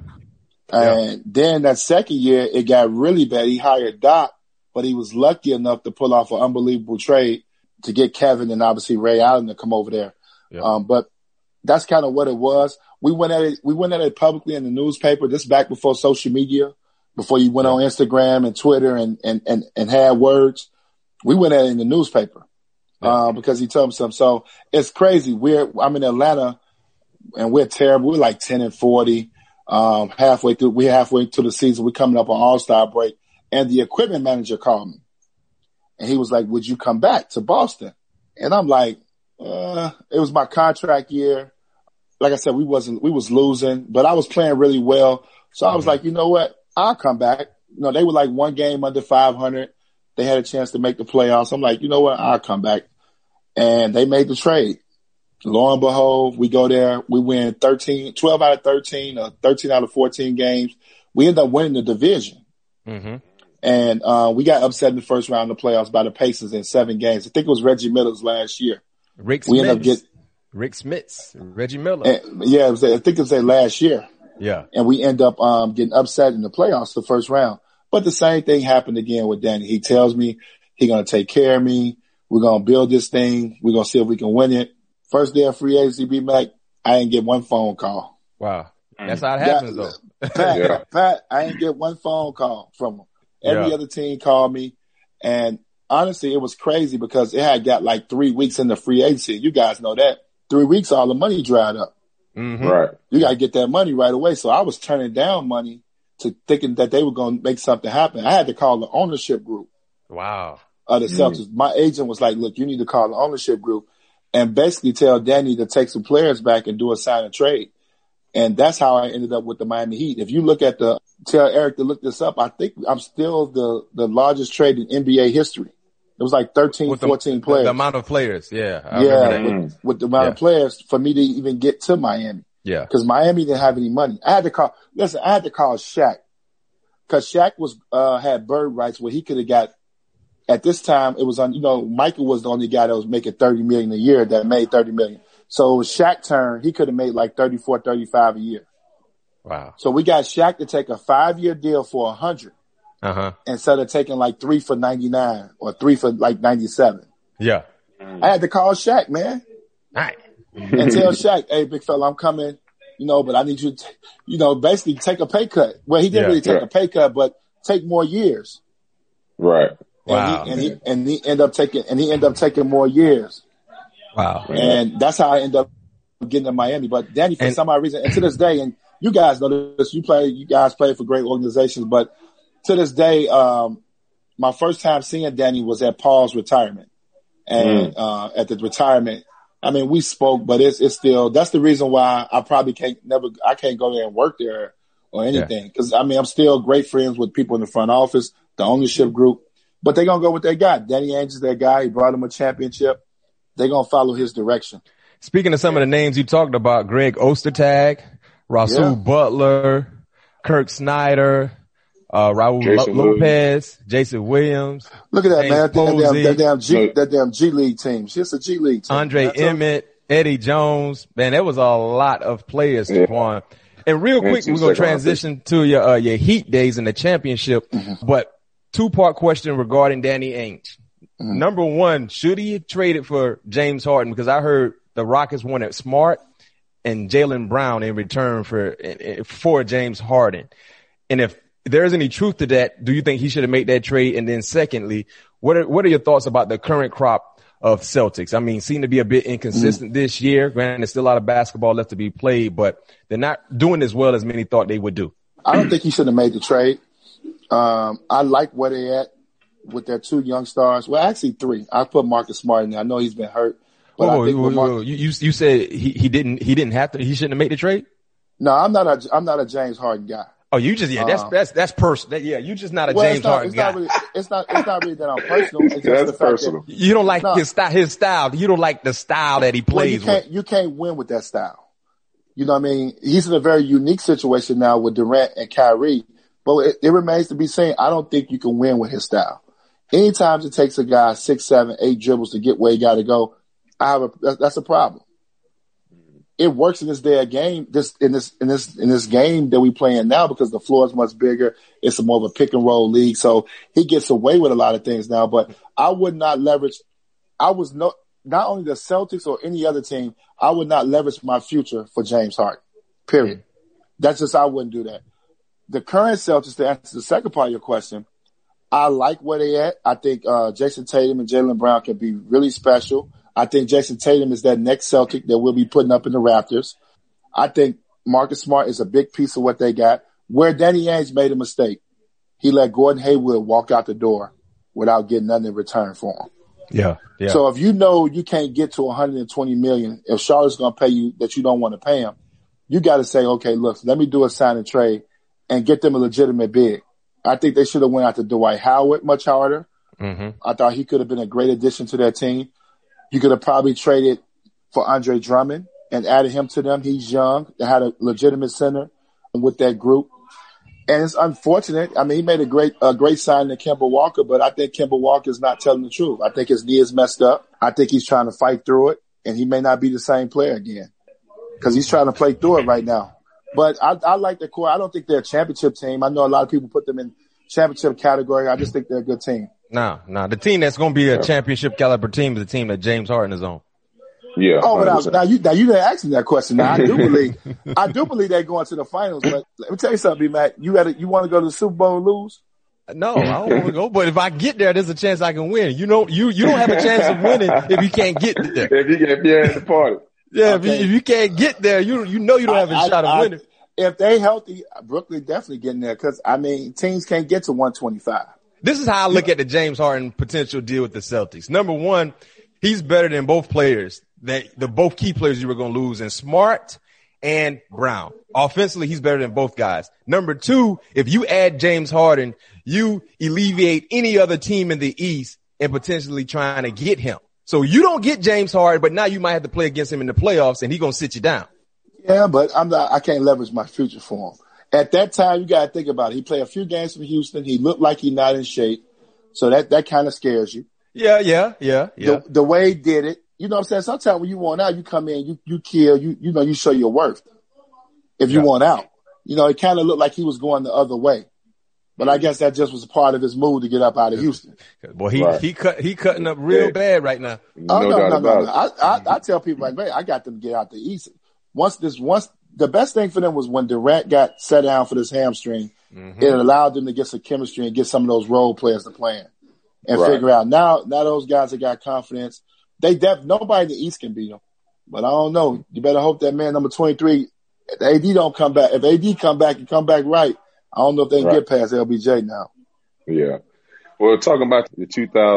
And then that second year, it got really bad. He hired Doc. But he was lucky enough to pull off an unbelievable trade to get Kevin and obviously Ray Allen to come over there. Yeah. But that's kind of what it was. We went at it publicly in the newspaper. This back before social media, before you went on Instagram and Twitter and had words. We went at it in the newspaper, because he told me something. So it's crazy. I'm in Atlanta and we're terrible. We're like 10-40. Halfway through the season. We're coming up on All-Star break. And the equipment manager called me and he was like, would you come back to Boston? And I'm like, it was my contract year. Like I said, we was losing, but I was playing really well. So I was like, you know what? I'll come back. They were like one game under 500. They had a chance to make the playoffs. I'm like, you know what? I'll come back. And they made the trade. Lo and behold, we go there. We win 12 out of 13 or 13 out of 14 games. We end up winning the division. Mm-hmm. And we got upset in the first round of the playoffs by the Pacers in 7 games. I think it was Reggie Miller's last year. Rick Smits, Reggie Miller. I think it was their last year. Yeah. And we end up getting upset in the playoffs the first round. But the same thing happened again with Danny. He tells me he's going to take care of me. We're going to build this thing. We're going to see if we can win it. First day of free agency, B-Mac, I didn't get one phone call. Wow. That's how it happens, though. Pat, I didn't get one phone call from him. Every other team called me. And honestly, it was crazy because it had got like 3 weeks into free agency. You guys know that. 3 weeks, all the money dried up. Mm-hmm. Right. You got to get that money right away. So I was turning down money to thinking that they were going to make something happen. I had to call the ownership group. Wow. Of the Celtics. My agent was like, look, you need to call the ownership group and basically tell Danny to take some players back and do a sign and trade. And that's how I ended up with the Miami Heat. If you look at tell Eric to look this up, I think I'm still the largest trade in NBA history. It was like 13, 14 players. The amount of players, yeah. With the amount of players for me to even get to Miami. Yeah. Because Miami didn't have any money. I had to call Shaq. Because Shaq had bird rights where he could have got, at this time, it was Michael was the only guy that was making $30 million a year that made $30 million. So it was Shaq's turn. He could have made like 34, 35 a year. Wow. So we got Shaq to take a 5-year deal for $100. Instead of taking like 3 for 99 or 3 for like 97. Yeah. I had to call Shaq, man. All right. And tell Shaq, hey, big fella, I'm coming, but I need you to, basically take a pay cut. Well, he didn't really take a pay cut, but take more years. Right. Wow. And he ended up taking more years. Wow. And that's how I ended up getting to Miami. But Danny, for some odd reason, and to this day, and you guys know this, you guys play for great organizations, but to this day, my first time seeing Danny was at Paul's retirement. And at the retirement, I mean, we spoke, but it's still, that's the reason why I probably can't go there and work there or anything. Cause I mean, I'm still great friends with people in the front office, the ownership group, but they're going to go with their guy. Danny Ainge is their guy. He brought them a championship. They're going to follow his direction. Speaking of some of the names you talked about, Greg Ostertag, Rasul Butler, Kirk Snyder, Raul Lopez, Jason Williams. Look at that, man. That damn G League team. It's a G League team. Andre Emmett, Eddie Jones. Man, that was a lot of players, Juan. And real quick, we're going to transition to your Heat days in the championship. Mm-hmm. But 2-part question regarding Danny Ainge. Mm-hmm. Number one, should he have traded for James Harden? Because I heard the Rockets wanted Smart and Jaylen Brown in return for James Harden. And if there's any truth to that, do you think he should have made that trade? And then secondly, what are your thoughts about the current crop of Celtics? I mean, seem to be a bit inconsistent this year. Granted, there's still a lot of basketball left to be played, but they're not doing as well as many thought they would do. I don't think he should have made the trade. I like where they're at with their 2 young stars. Well, actually 3. I put Marcus Smart in there. I know he's been hurt. But you said he didn't have to. He shouldn't have made the trade. No, I'm not a James Harden guy. Oh, you just that's personal. You just not a James Harden guy. It's not really that I'm personal. It's just the fact personal. that you don't like his style. You don't like the style that he plays with. You can't win with that style. You know what I mean? He's in a very unique situation now with Durant and Kyrie, but it remains to be seen. I don't think you can win with his style. Anytime it takes a guy 6, 7, 8 dribbles to get where he got to go, that's a problem. It works in this day of game, in this game that we playing now because the floor is much bigger. It's more of a pick and roll league, so he gets away with a lot of things now. But I would not leverage. Not only the Celtics or any other team. I would not leverage my future for James Harden. Period. That's just I wouldn't do that. The current Celtics, to answer the second part of your question, I like where they at. I think Jason Tatum and Jaylen Brown can be really special. I think Jason Tatum is that next Celtic that we'll be putting up in the rafters. I think Marcus Smart is a big piece of what they got. Where Danny Ainge made a mistake, he let Gordon Hayward walk out the door without getting nothing in return for him. Yeah. So if you know you can't get to $120 million, if Charlotte's going to pay you that you don't want to pay him, you got to say, okay, look, let me do a sign and trade and get them a legitimate bid. I think they should have went after Dwight Howard much harder. Mm-hmm. I thought he could have been a great addition to their team. You could have probably traded for Andre Drummond and added him to them. He's young. They had a legitimate center with that group. And it's unfortunate. I mean, he made a great sign to Kemba Walker, but I think Kemba Walker is not telling the truth. I think his knee is messed up. I think he's trying to fight through it, and he may not be the same player again because he's trying to play through it right now. But I like the core. I don't think they're a championship team. I know a lot of people put them in championship category. I just think they're a good team. No. The team that's going to be a championship caliber team is the team that James Harden is on. Yeah. Oh, but now you didn't ask me that question. Now I do believe they're going to the finals. But let me tell you something, B-Mac. You want to go to the Super Bowl and lose? No, I don't want to go. But if I get there, there's a chance I can win. You don't have a chance of winning if you can't get there. If you're at the party. Yeah, okay. if you can't get there, you don't have a shot of winning. If they healthy, Brooklyn definitely getting there because teams can't get to 125. This is how I look at the James Harden potential deal with the Celtics. Number one, he's better than both players, both key players you were going to lose in Smart and Brown. Offensively, he's better than both guys. Number two, if you add James Harden, you alleviate any other team in the East and potentially trying to get him. So you don't get James Harden, but now you might have to play against him in the playoffs and he's going to sit you down. Yeah, but I can't leverage my future for him. At that time, you got to think about it. He played a few games for Houston. He looked like he's not in shape. So that kind of scares you. Yeah. The way he did it, you know what I'm saying? Sometimes when you want out, you come in, you kill, you show your worth. If you want out, it kind of looked like he was going the other way. But I guess that just was a part of his move to get up out of Houston. Boy, he cutting up real bad right now. No. I tell people like, man, I got them to get out the East. Once the best thing for them was when Durant got set down for this hamstring, it allowed them to get some chemistry and get some of those role players to play and figure out. Now those guys that got confidence, nobody in the East can beat them. But I don't know. You better hope that man number 23, if AD don't come back. If AD come back and come back right, I don't know if they can get past LBJ now. Yeah. Well, talking about the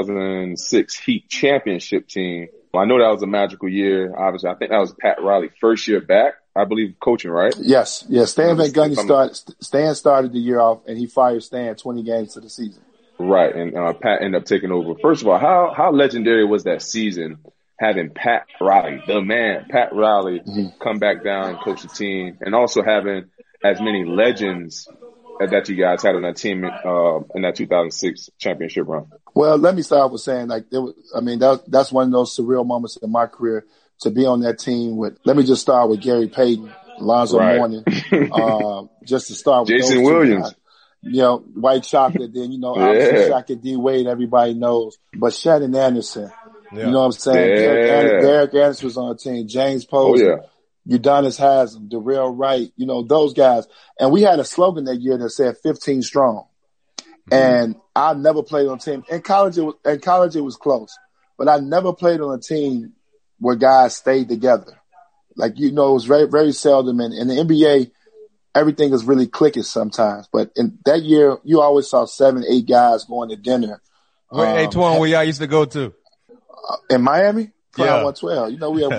2006 Heat championship team, I know that was a magical year. Obviously, I think that was Pat Riley's first year back, I believe, coaching, right? Yes. Stan Van Gundy started the year off, and he fired Stan 20 games to the season. Right, and Pat ended up taking over. First of all, how legendary was that season having Pat Riley, the man, Pat Riley, come back down and coach the team, and also having as many legends that you guys had on that team in that 2006 championship run? Well, let me start with saying, that's one of those surreal moments in my career to be on that team with. Let me just start with Gary Payton, Alonzo Mourning, just to start with Jason Williams. White Chocolate, then, obviously Shaq and D Wade, everybody knows. But Shannon Anderson, you know what I'm saying? Yeah. Derek Anderson was on the team. James Posey. Oh, yeah. Udonis Haslem, Darrell Wright, those guys. And we had a slogan that year that said 15 strong. And I never played on a team. In college, it was close. But I never played on a team where guys stayed together. It was very, very seldom. And in the NBA, everything is really cliquish sometimes. But in that year, you always saw 7, 8 guys going to dinner. Hey, Twan, where y'all used to go to? In Miami? Yeah. 112. We had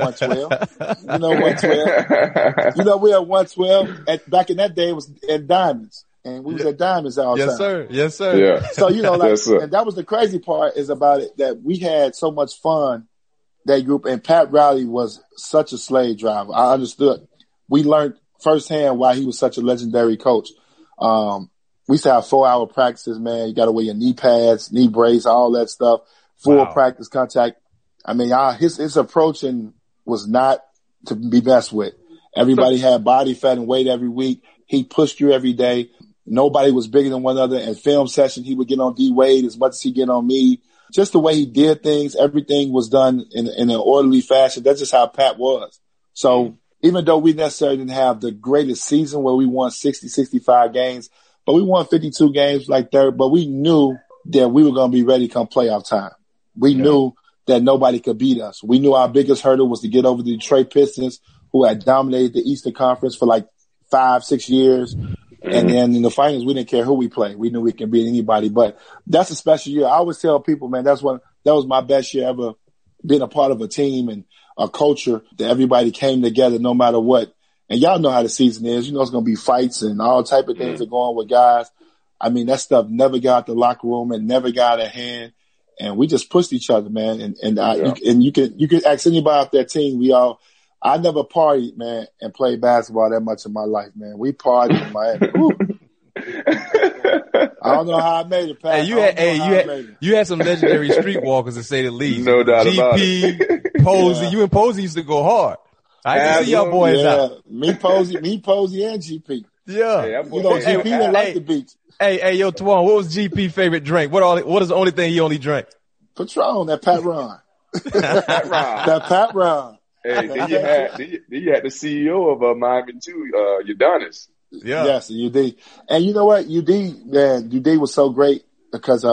112. We had 112. Back in that day, it was at Diamonds. And we was at Diamonds all the time. Yes, sir. Yeah. So, and that was the crazy part is about it, that we had so much fun, that group. And Pat Riley was such a slave driver. I understood. We learned firsthand why he was such a legendary coach. We used to have 4-hour practices, man. You got to wear your knee pads, knee brace, all that stuff. Full practice contact. His approaching was not to be messed with. Everybody had body fat and weight every week. He pushed you every day. Nobody was bigger than one another. At film session, he would get on D Wade as much as he get on me. Just the way he did things, everything was done in an orderly fashion. That's just how Pat was. So even though we necessarily didn't have the greatest season where we won 60, 65 games, but we won 52 games but we knew that we were going to be ready come playoff time. We knew that nobody could beat us. We knew our biggest hurdle was to get over the Detroit Pistons, who had dominated the Eastern Conference for 5-6 years. And then in the finals, we didn't care who we played. We knew we could beat anybody. But that's a special year. I always tell people, man, that was my best year ever, being a part of a team and a culture that everybody came together no matter what. And y'all know how the season is. It's going to be fights and all type of things that go on with guys. That stuff never got out the locker room and never got out of hand. And we just pushed each other, man. And you can ask anybody off that team. I never partied, man, and played basketball that much in my life, man. We partied in Miami. I don't know how I made it, Pat. You had some legendary streetwalkers, to say the least. No doubt about it. Posey, you and Posey used to go hard. I can see y'all boys out. Me, Posey, and GP. Yeah. GP didn't like the beach. Hey, yo, Twan, what was GP favorite drink? What is the only thing he only drank? Patron, that Pat Ron. Pat Ron. That Pat Ron. Hey, then you had the CEO of Miami too, Udonis. Yeah. Yes, UD. And you know what? UD was so great because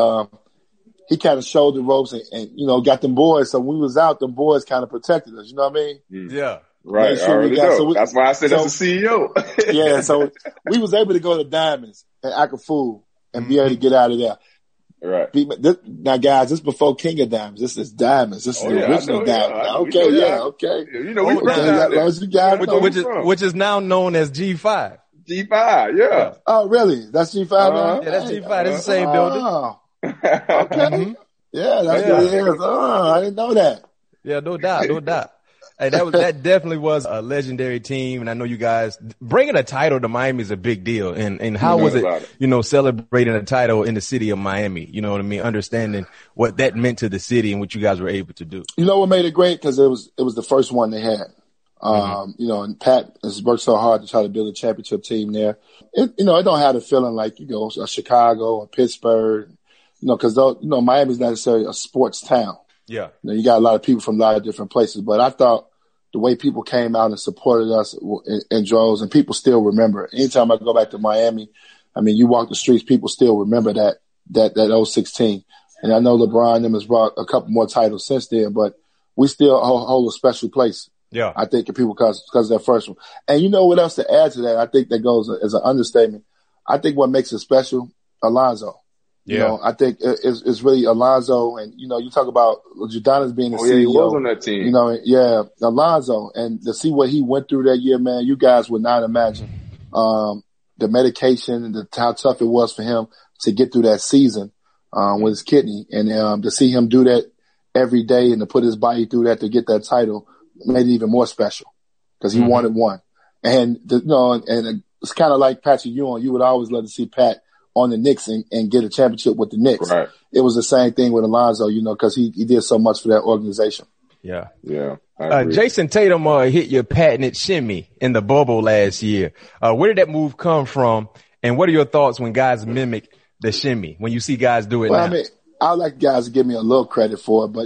he kind of showed the ropes and got them boys. So when we was out, them boys kind of protected us. You know what I mean? Yeah. Right. Sure I already know. That's why I said that's the CEO. Yeah. So we was able to go to Diamonds and act a fool and be able to get out of there. Right. Now, guys, this is before King of Diamonds. This is Diamonds. This is the original Diamonds. Okay. You know, we from down there. Which is now known as G5. G5, yeah. Oh, really? That's G5 now? Yeah, that's G5. That's the same building. Okay. Yeah, that's what it is. I didn't know that. Yeah, no doubt. Hey, that definitely was a legendary team, and I know you guys bringing a title to Miami is a big deal. And how was it, celebrating a title in the city of Miami? You know what I mean? Understanding what that meant to the city and what you guys were able to do. You know what made it great? Because it was the first one they had. And Pat has worked so hard to try to build a championship team there. It don't have the feeling like a Chicago or Pittsburgh, because Miami's not necessarily a sports town. Yeah, you got a lot of people from a lot of different places, but I thought the way people came out and supported us in droves, and people still remember it. Anytime I go back to Miami, I mean, you walk the streets, people still remember that 016. And I know LeBron and them has brought a couple more titles since then, but we still hold a special place. Yeah, I think to people because of that first one. And you know what else to add to that? I think that goes as an understatement. I think what makes it special, Alonzo. Yeah. I think it's really Alonzo, and you talk about Udonis being the CEO. Yeah, he was on that team. Alonzo, and to see what he went through that year, man, you guys would not imagine the medication and how tough it was for him to get through that season with his kidney, and to see him do that every day and to put his body through that to get that title made it even more special because he wanted one. And and it's kind of like Patrick Ewing. You would always love to see Pat on the Knicks and get a championship with the Knicks. Right. It was the same thing with Alonzo, because he did so much for that organization. Yeah. Yeah. Jason Tatum hit your patented shimmy in the bubble last year. Where did that move come from? And what are your thoughts when guys mimic the shimmy, when you see guys do it now? I mean, I like guys to give me a little credit for it, but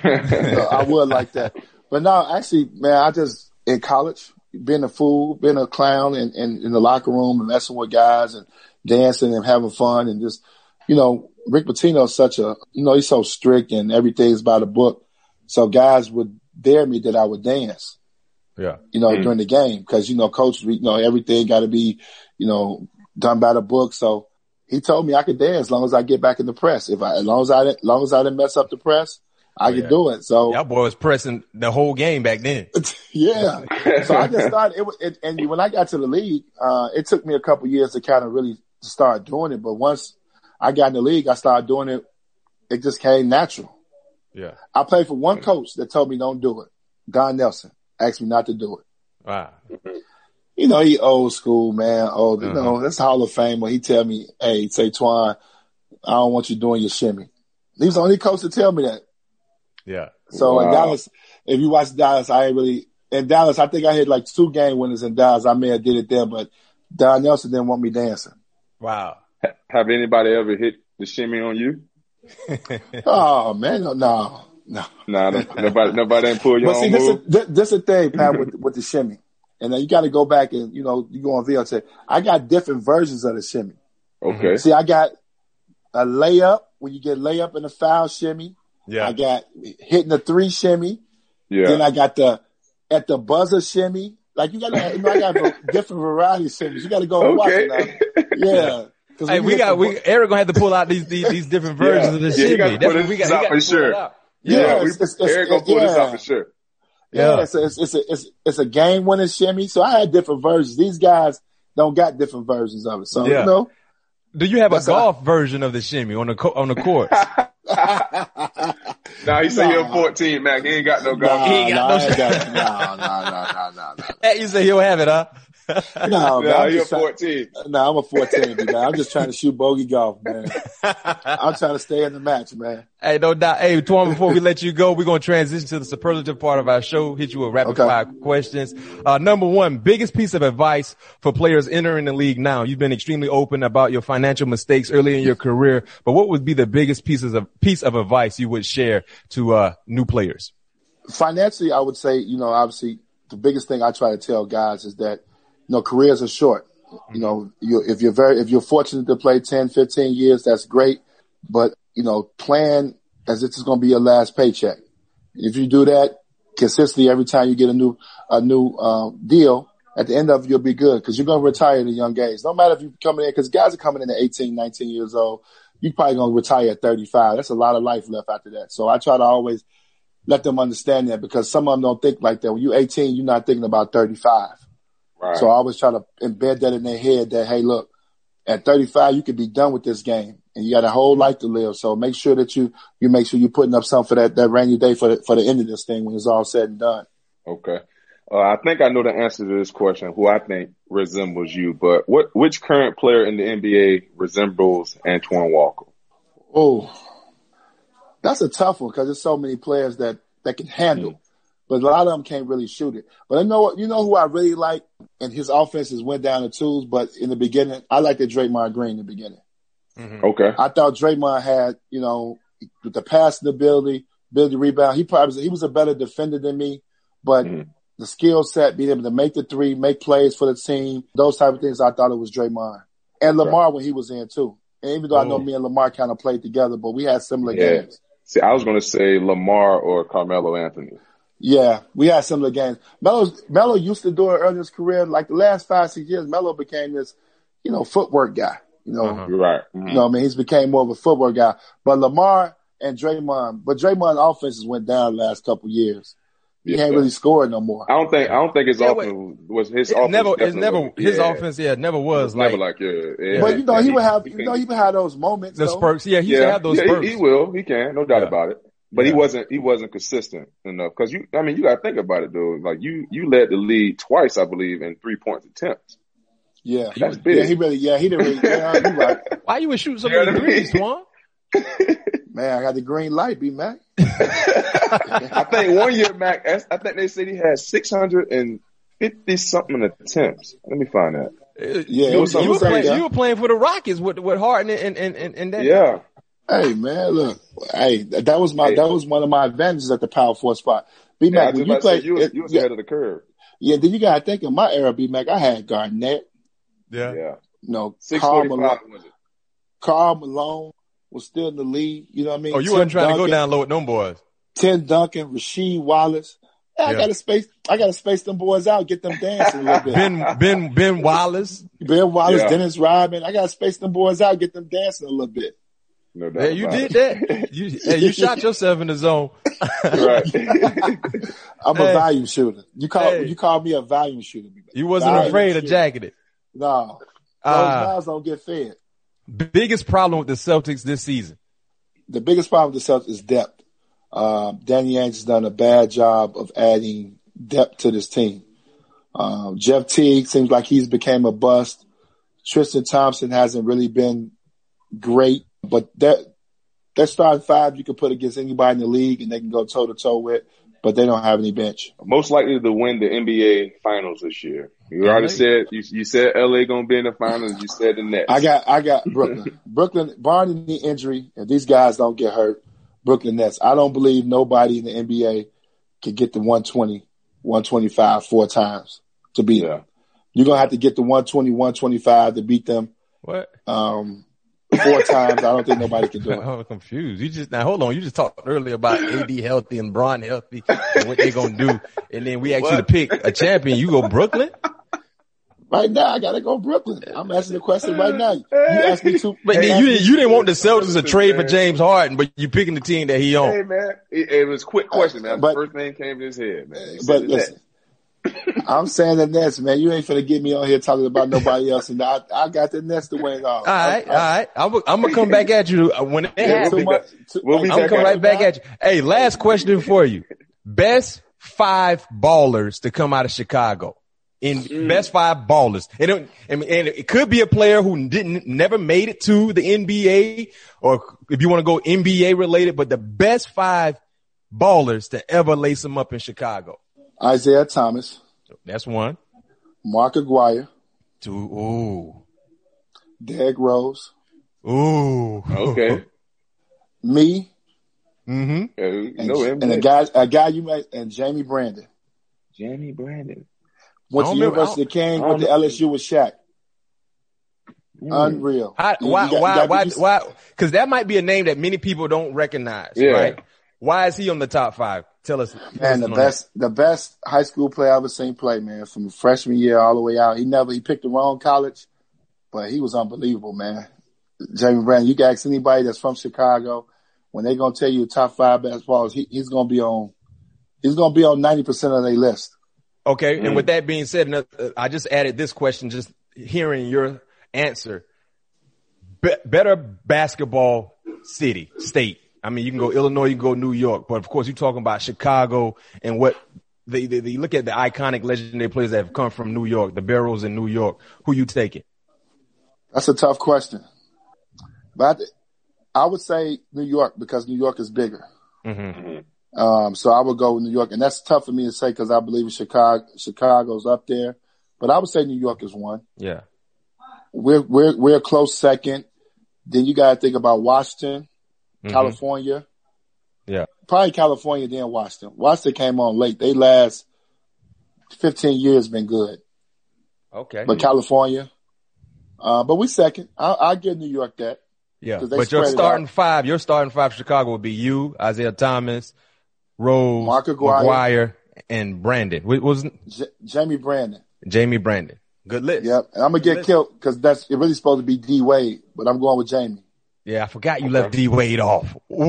I would like that. But no, actually, man, I just, in college, being a fool, being a clown in the locker room and messing with guys and dancing and having fun and just, Rick Pitino is such a, he's so strict and everything's by the book. So guys would dare me that I would dance. Yeah. During the game because, coach, everything got to be, done by the book. So he told me I could dance as long as I get back in the press. As long as I didn't mess up the press, I could do it. So y'all boy was pressing the whole game back then. Yeah. So I just started and when I got to the league, it took me a couple years to kind of really start doing it. But once I got in the league, I started doing it. It just came natural. Yeah. I played for one coach that told me don't do it. Don Nelson asked me not to do it. Wow. He old school, man. That's Hall of Fame when he tell me, hey, say Twan, I don't want you doing your shimmy. He was the only coach to tell me that. Yeah. So in Dallas, if you watch Dallas, in Dallas, I think I hit like 2 game winners in Dallas. I may have did it there, but Don Nelson didn't want me dancing. Wow. Have anybody ever hit the shimmy on you? Oh man, no. Nobody ain't pull your own move. This is the thing, Pat, with the shimmy. And then you got to go back and, you go on video and say, I got different versions of the shimmy. Okay. See, I got a layup, when you get layup in a foul shimmy. Yeah. I got hitting the 3 shimmy. Yeah. Then I got at the buzzer shimmy. Like I got different variety of shimmies. You got to go and watch it now. Yeah. Hey, Eric gonna have to pull out these different versions of the shimmy. That's what we got for sure. Eric gonna pull this out for sure. Yeah, it's a game winning shimmy. So I had different versions. These guys don't got different versions of it. So do you have a golf version of the shimmy on the court? Nah, he said he'll 14, Mac. He ain't got no golf. He ain't got no. Hey, you say he'll have it, huh? No, you're 14. No, I'm a 14, man. I'm just trying to shoot bogey golf, man. I'm trying to stay in the match, man. Hey, no doubt. Hey, Twan, before we let you go, we're going to transition to the superlative part of our show, hit you with rapid fire questions. Number 1, biggest piece of advice for players entering the league now. You've been extremely open about your financial mistakes early in your career, but what would be the biggest piece of advice you would share to new players? Financially, I would say, obviously the biggest thing I try to tell guys is that, careers are short. If you're fortunate to play 10, 15 years, that's great. But, plan as if it's going to be your last paycheck. If you do that consistently every time you get a new deal, at the end of it, you'll be good because you're going to retire at a young age. No matter if you're coming in, because guys are coming in at 18, 19 years old, you're probably going to retire at 35. That's a lot of life left after that. So I try to always let them understand that because some of them don't think like that. When you're 18, you're not thinking about 35. Right. So I always try to embed that in their head that, hey, look, at 35, you could be done with this game and you got a whole life to live. So make sure that you make sure you're putting up something for that rainy day for the end of this thing when it's all said and done. Okay. I think I know the answer to this question, who I think resembles you, but which current player in the NBA resembles Antoine Walker? Oh, that's a tough one because there's so many players that can handle, but a lot of them can't really shoot it. But I know who I really like, and his offenses went down the tubes, but in the beginning, I liked Draymond Green in the beginning. Mm-hmm. Okay. I thought Draymond had, with the passing ability, rebound, he was a better defender than me, but the skill set, being able to make the three, make plays for the team, those type of things, I thought it was Draymond. And Lamar when he was in too. And even though I know me and Lamar kind of played together, but we had similar games. See, I was going to say Lamar or Carmelo Anthony. Yeah, we had similar games. Melo used to do it early in his career. Like the last 5-6 years, Melo became this, footwork guy. Right. Mm-hmm. He's became more of a footwork guy. But Lamar and Draymond, Draymond's offenses went down the last couple of years. He ain't really scored no more. I don't think his offense was his offense. His offense, never was like. Never like, yeah. But he would have those moments. The spurts, he used to have those spurts. He will. He can. No doubt about it. But he wasn't consistent enough. Cause you got to think about it though. Like you led the league twice, I believe, in 3-point attempts. Yeah. That's big. He didn't really, you right. Why you would shoot so many threes, Swan? Man, I got the green light, B-Mac. I think one year, Mac, I think they said he had 650 something attempts. Let me find that. You were playing for the Rockets with Harden and that. Yeah. Hey man, look. Hey, that was one of my advantages at the power forward spot. B-Mac, when you played, you was ahead of the curve. Yeah, then you gotta think in my era, B-Mac, I had Garnett. Yeah. Karl Malone was still in the league. You know what I mean? Oh, you weren't trying to go down low with them boys. Tim Duncan, Rasheed Wallace. I gotta space them boys out, get them dancing a little bit. Ben Wallace. Dennis Rodman. I gotta space them boys out, get them dancing a little bit. No doubt. You did that. You shot yourself in the zone. Right. I'm a volume shooter. You called me a volume shooter. You wasn't afraid of jacking it. No. Those guys don't get fed. Biggest problem with the Celtics this season? The biggest problem with the Celtics is depth. Danny Ainge has done a bad job of adding depth to this team. Jeff Teague seems like he's became a bust. Tristan Thompson hasn't really been great, but that starting five you can put against anybody in the league and they can go toe to toe with, but they don't have any bench. Most likely to win the NBA Finals this year. You already said you said LA gonna be in the finals. You said the Nets. I got Brooklyn. Brooklyn, barring the injury, if these guys don't get hurt, Brooklyn Nets. I don't believe nobody in the NBA can get the 120, 125 4 times to beat them. You're gonna have to get the 120, 125 to beat them. What? 4 times. I don't think nobody can do it. I'm confused. Hold on. You just talked earlier about AD healthy and Bron healthy and what they're gonna do, and then we ask you to pick a champion. You go Brooklyn. Right now, I gotta go Brooklyn. I'm asking the question right now. You asked me to, but you didn't want the Celtics to trade for James Harden, but you picking the team that he owned. Hey man, it was a quick question, man. The first thing came to his head, man. But listen, I'm saying the Nets, man. You ain't finna get me on here talking about nobody else, and I got the Nets to win off. All right. I'm gonna come back at you when it happens. I'm gonna come right back at you. Hey, last question for you: best 5 ballers to come out of Chicago. Best 5 ballers. And it could be a player who never made it to the NBA, or if you want to go NBA related, but the best 5 ballers to ever lace them up in Chicago. Isaiah Thomas. That's 1. Mark Aguirre. 2. Ooh. Derrick Rose. Ooh. Okay. Me. Mm-hmm. And a guy you met, and Jamie Brandon. Jamie Brandon. Went to University of King, went to LSU with Shaq. Unreal. Why? Because that might be a name that many people don't recognize, right? Why is he on the top 5? Tell us. Man, the best high school player I ever seen play, man, from freshman year all the way out. He picked the wrong college, but he was unbelievable, man. Jamie Brandon, you can ask anybody that's from Chicago, when they're gonna tell you top 5 basketballers, he's gonna be on 90% of their list. Okay, and with that being said, I just added this question, just hearing your answer. Better basketball state. I mean, you can go Illinois, you can go New York, but of course you're talking about Chicago and what they look at the iconic legendary players that have come from New York, the Barrows in New York. Who you taking? That's a tough question. But I would say New York because New York is bigger. Mm-hmm. So I would go with New York, and that's tough for me to say because I believe in Chicago's up there. But I would say New York is one. Yeah, we're a close second. Then you got to think about Washington, California. Yeah, probably California, then Washington. Washington came on late. They last 15 years been good. Okay, but California. But we second. I'll give New York that. Yeah, but your starting 5 Chicago would be you, Isaiah Thomas, Rose, Mark Aguirre, and Brandon. What was Jamie Brandon. Jamie Brandon. Good list. Yep. And I'm going to get killed because it really supposed to be D Wade, but I'm going with Jamie. Yeah, I forgot you left D Wade off. Ooh.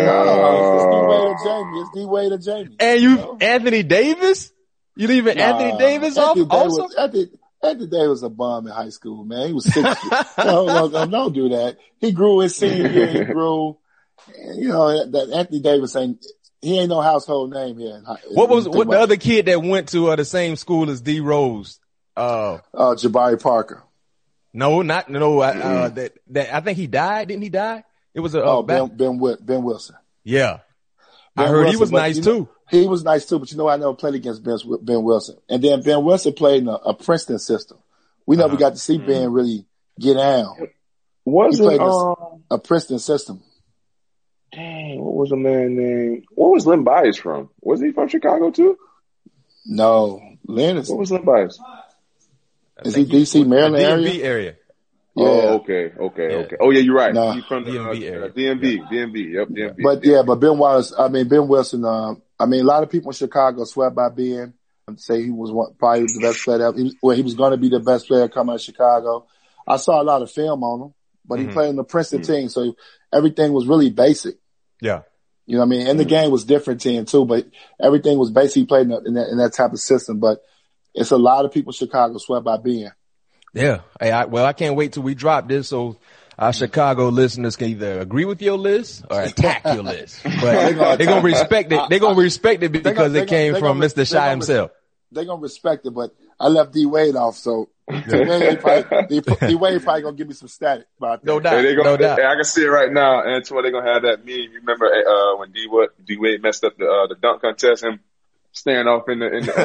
It's D Wade or Jamie. And Anthony Davis? You leaving Anthony Davis off also? Anthony Davis was a bum in high school, man. He was 60. Don't do that. He grew his senior year. He grew. That Anthony Davis ain't no household name here. What the other kid that went to the same school as D Rose? Jabari Parker. No. That I think he died. Didn't he die? It was Ben Wilson. Yeah, I heard he was nice too. He was nice too, but I never played against Ben Wilson. And then Ben Wilson played in a Princeton system. We never got to see Ben really get down. He played a Princeton system. Dang, what was the man name? What was Len Bias from? Was he from Chicago too? No, Len is. What was Len Bias? Is he DC, Maryland DMV area? Yeah. Oh, okay. Oh, yeah, you're right. Nah. He's from DMV area. DMV. Yep, DMV. But Ben Wilson, a lot of people in Chicago swear by Ben and say he was probably the best player ever. He was going to be the best player coming out of Chicago. I saw a lot of film on him, but he played in the Princeton team, so everything was really basic. Yeah. You know what I mean? And the game was different team too, but everything was basically played in that type of system. But it's a lot of people in Chicago swear by Ben. Yeah. Hey, I can't wait till we drop this so our Chicago listeners can either agree with your list or attack your list. But they're going to respect it. They're going to respect it because it came from Mr. Shy himself. They're going to respect it, but I left D Wade off, so D Wade probably going to give me some static about that. No doubt. I can see it right now, Antoine. They're going to have that meme. You remember when D Wade messed up the dunk contest, him staying off in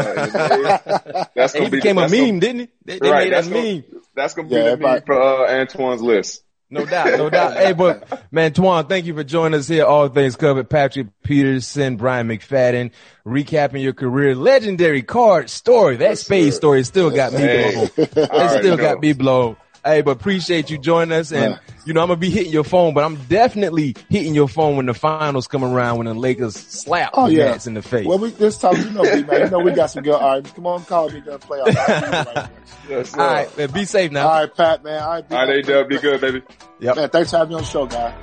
the that's gonna he became a meme, didn't he? They made that meme. That's gonna be the meme for Antoine's list. No doubt. Hey, but man, Twan, thank you for joining us here. All Things Covered. Patrick Peterson, Brian McFadden, recapping your career, legendary card story. That spade story still got me blown. It still got me blown. Hey, but appreciate you joining us. And, I'm going to be hitting your phone, but I'm definitely hitting your phone when the finals come around, when the Lakers slap the Nets in the face. Well, this time, man, we got some good. All right, come on, call me during playoffs. Yes, all right, man, be safe now. All right, Pat, man. All right, A-Dub, be good, baby. Yep. Man, thanks for having me on the show, guy.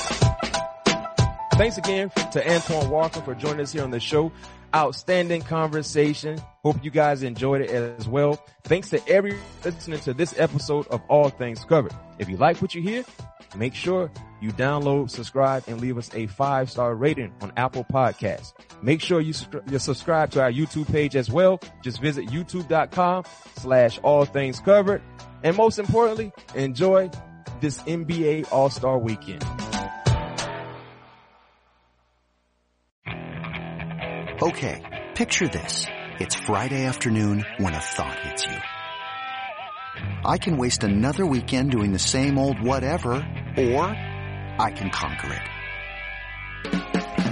Thanks again to Antoine Walker for joining us here on the show. Outstanding conversation. Hope you guys enjoyed it as well. Thanks to everyone listening to this episode of All Things Covered. If you like what you hear, make sure you download, subscribe, and leave us a 5-star rating on Apple Podcasts. Make sure you subscribe to our YouTube page as well. Just visit youtube.com/All Things Covered. And most importantly, enjoy this NBA All-Star Weekend. Okay, picture this. It's Friday afternoon when a thought hits you. I can waste another weekend doing the same old whatever, or I can conquer it.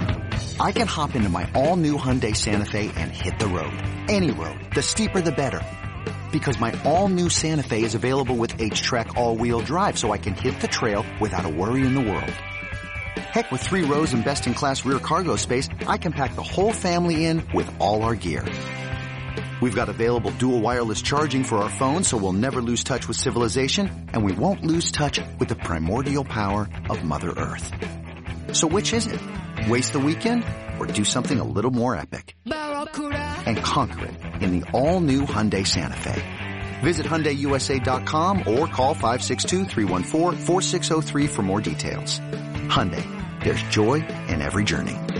I can hop into my all-new Hyundai Santa Fe and hit the road. Any road. The steeper the better. Because my all-new Santa Fe is available with H-Track all-wheel drive, so I can hit the trail without a worry in the world. Heck, with 3 rows and best-in-class rear cargo space, I can pack the whole family in with all our gear. We've got available dual wireless charging for our phones, so we'll never lose touch with civilization, and we won't lose touch with the primordial power of Mother Earth. So which is it? Waste the weekend or do something a little more epic? And conquer it in the all-new Hyundai Santa Fe. Visit HyundaiUSA.com or call 562-314-4603 for more details. Hyundai, there's joy in every journey.